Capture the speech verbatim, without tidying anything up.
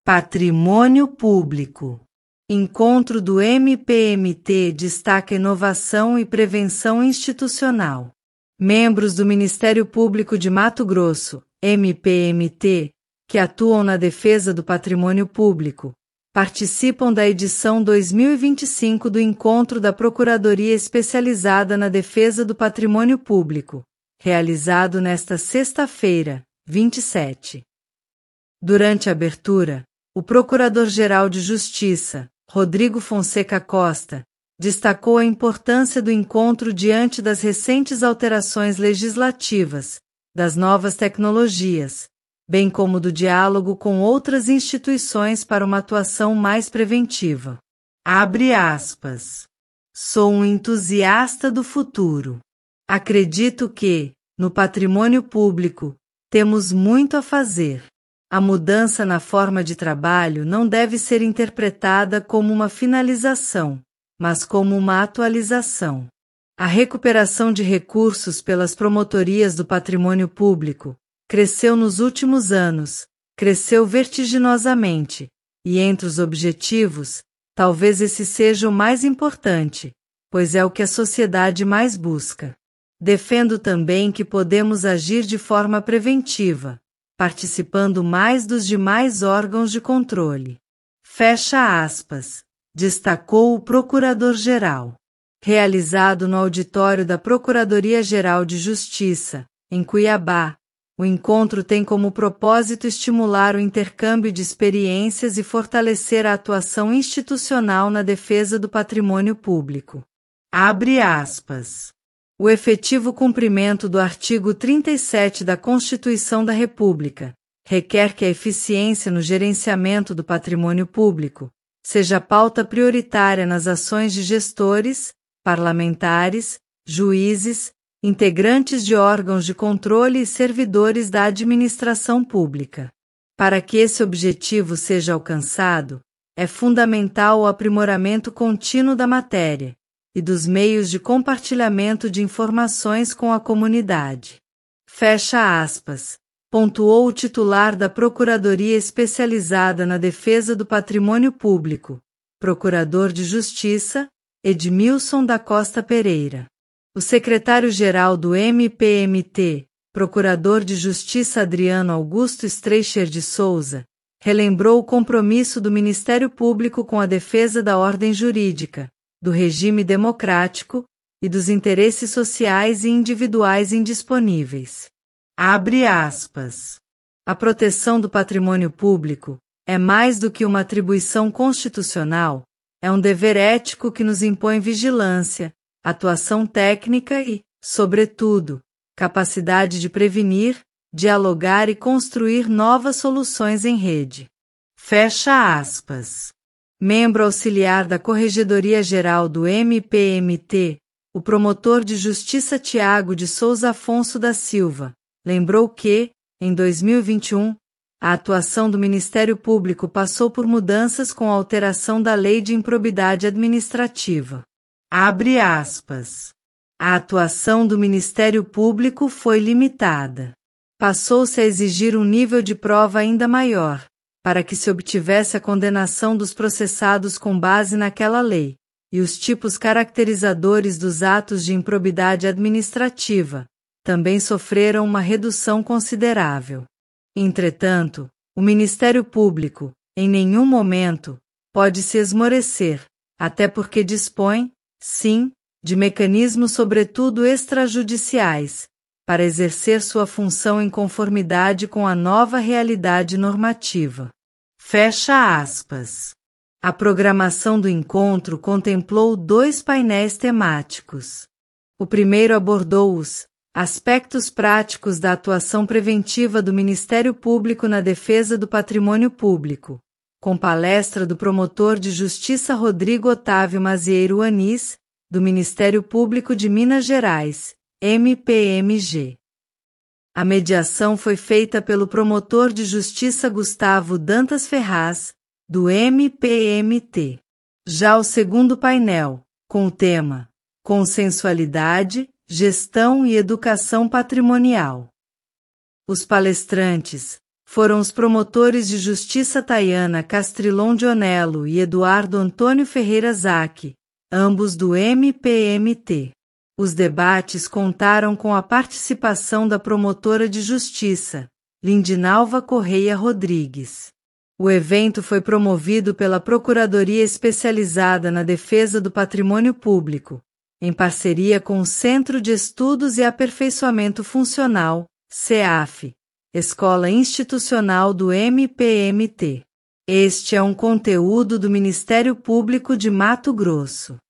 Patrimônio Público. Encontro do M P M T destaca inovação e prevenção institucional. Membros do Ministério Público de Mato Grosso, M P M T, que atuam na defesa do patrimônio público, participam da edição dois mil e vinte e cinco do Encontro da Procuradoria Especializada na Defesa do Patrimônio Público, realizado nesta sexta-feira, vinte e sete. Durante a abertura, o Procurador-Geral de Justiça, Rodrigo Fonseca Costa, destacou a importância do encontro diante das recentes alterações legislativas, das novas tecnologias, bem como do diálogo com outras instituições para uma atuação mais preventiva. Abre aspas. Sou um entusiasta do futuro. Acredito que, no patrimônio público, temos muito a fazer. A mudança na forma de trabalho não deve ser interpretada como uma finalização, mas como uma atualização. A recuperação de recursos pelas promotorias do patrimônio público cresceu nos últimos anos, cresceu vertiginosamente, e entre os objetivos, talvez esse seja o mais importante, pois é o que a sociedade mais busca. Defendo também que podemos agir de forma preventiva, participando mais dos demais órgãos de controle. Fecha aspas, destacou o Procurador-Geral. Realizado no auditório da Procuradoria-Geral de Justiça, em Cuiabá, o encontro tem como propósito estimular o intercâmbio de experiências e fortalecer a atuação institucional na defesa do patrimônio público. Abre aspas. O efetivo cumprimento do artigo trinta e sete da Constituição da República requer que a eficiência no gerenciamento do patrimônio público seja pauta prioritária nas ações de gestores, parlamentares, juízes, integrantes de órgãos de controle e servidores da administração pública. Para que esse objetivo seja alcançado, é fundamental o aprimoramento contínuo da matéria e dos meios de compartilhamento de informações com a comunidade. Fecha aspas, pontuou o titular da Procuradoria Especializada na Defesa do Patrimônio Público, Procurador de Justiça, Edmilson da Costa Pereira. O secretário-geral do M P M T, Procurador de Justiça Adriano Augusto Streicher de Souza, relembrou o compromisso do Ministério Público com a defesa da ordem jurídica, do regime democrático e dos interesses sociais e individuais indisponíveis. Abre aspas. A proteção do patrimônio público é mais do que uma atribuição constitucional, é um dever ético que nos impõe vigilância, atuação técnica e, sobretudo, capacidade de prevenir, dialogar e construir novas soluções em rede. Fecha aspas. Membro auxiliar da Corregedoria-Geral do M P M T, o promotor de justiça Tiago de Souza Afonso da Silva, lembrou que, em dois mil e vinte e um, a atuação do Ministério Público passou por mudanças com a alteração da Lei de Improbidade Administrativa. Abre aspas. A atuação do Ministério Público foi limitada. Passou-se a exigir um nível de prova ainda maior, para que se obtivesse a condenação dos processados com base naquela lei, e os tipos caracterizadores dos atos de improbidade administrativa também sofreram uma redução considerável. Entretanto, o Ministério Público, em nenhum momento, pode se esmorecer, até porque dispõe, sim, de mecanismos sobretudo extrajudiciais, para exercer sua função em conformidade com a nova realidade normativa. Fecha aspas. A programação do encontro contemplou dois painéis temáticos. O primeiro abordou os aspectos práticos da atuação preventiva do Ministério Público na defesa do patrimônio público, com palestra do promotor de justiça Rodrigo Otávio Mazieiro Anis, do Ministério Público de Minas Gerais, M P M G. A mediação foi feita pelo promotor de justiça Gustavo Dantas Ferraz, do M P M T. Já o segundo painel, com o tema Consensualidade, Gestão e Educação Patrimonial. Os palestrantes foram os promotores de justiça Tayana Castrilon Dionello e Eduardo Antônio Ferreira Zac, ambos do M P M T. Os debates contaram com a participação da promotora de justiça, Lindinalva Correia Rodrigues. O evento foi promovido pela Procuradoria Especializada na Defesa do Patrimônio Público, em parceria com o Centro de Estudos e Aperfeiçoamento Funcional, C E A F, Escola Institucional do M P M T. Este é um conteúdo do Ministério Público de Mato Grosso.